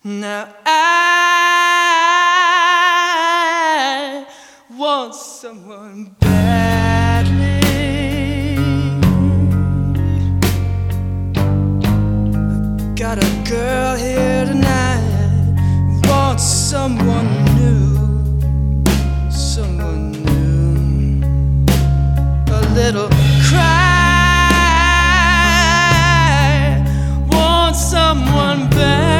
Now I want someone badly. I got a girl here tonight who wants someone new, someone new. A little cry, want someone badly.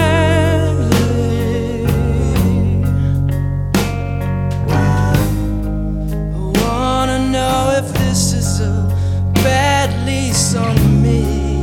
If this is a bad lease on me,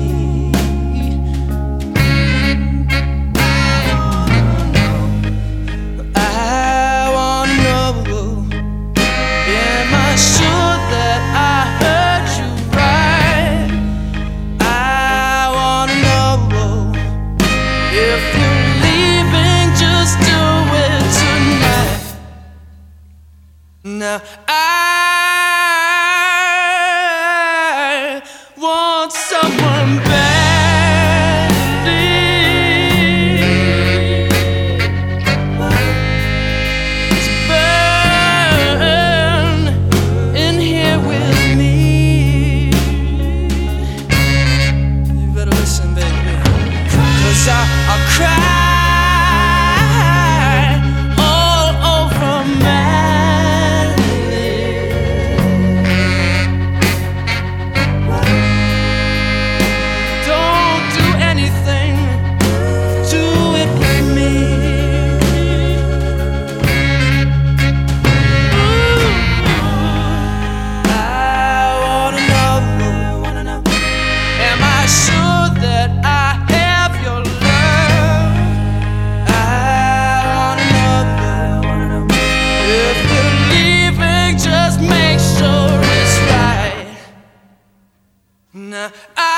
I wanna know, am I sure that I heard you right? I wanna know, if you're leaving, just do it tonight. Now want someone badly. It's burn in here with me. You better listen, baby, 'cause I'll cry all over now